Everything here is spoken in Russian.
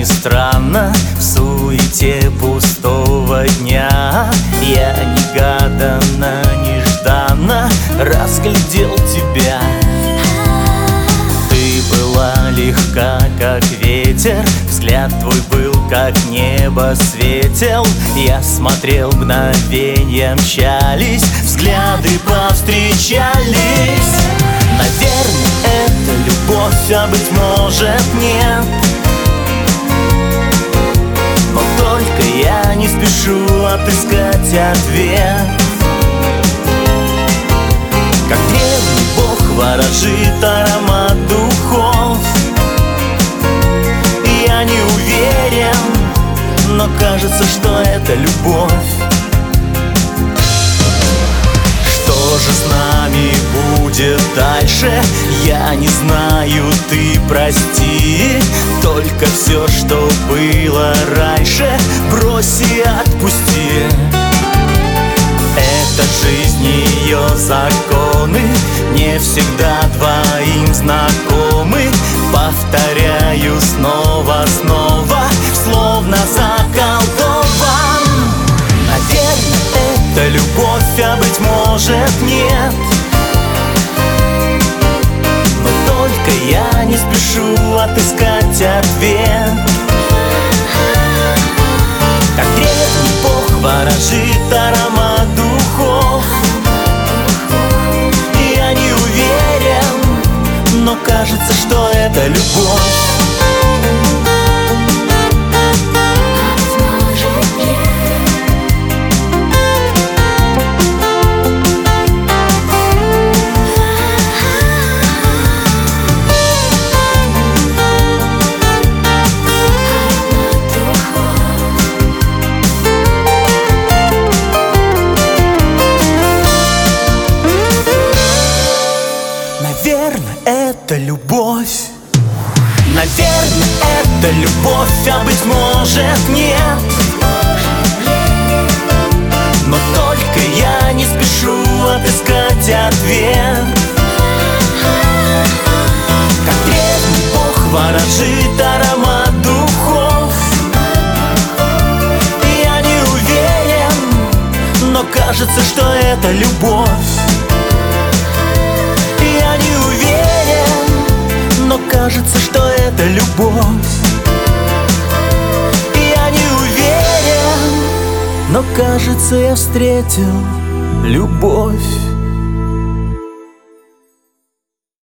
странно, в суете пустого дня я негаданно, нежданно разглядел тебя. Ты была легка, как ветер, взгляд твой был, как небо светел. Я смотрел, мгновенья мчались, взгляды повстречались. Наверное, это любовь, а быть может нет. Но только я не спешу отыскать ответ. Как древний бог ворожит аромат духов. Я не уверен, но кажется, что это любовь. Что же с нами будет дальше, я не знаю, ты прости. Только все, что было раньше, брось и отпусти. Это жизнь, ее законы не всегда двоим знакомы. Повторяю снова, словно заколдован. Наверное, это любовь, а быть может нет. Но только я не спешу отыскать ответ. Как древний бог ворожит аромат духов. Я не уверен, но кажется, что это любовь. Наверное, это любовь. Наверное, это любовь, а быть может нет. Но только я не спешу отыскать ответ. Как древний бог ворожит аромат духов. Я не уверен, но кажется, что это любовь. Я не уверен, но кажется, что это любовь. Я не уверен, но кажется, я встретил любовь.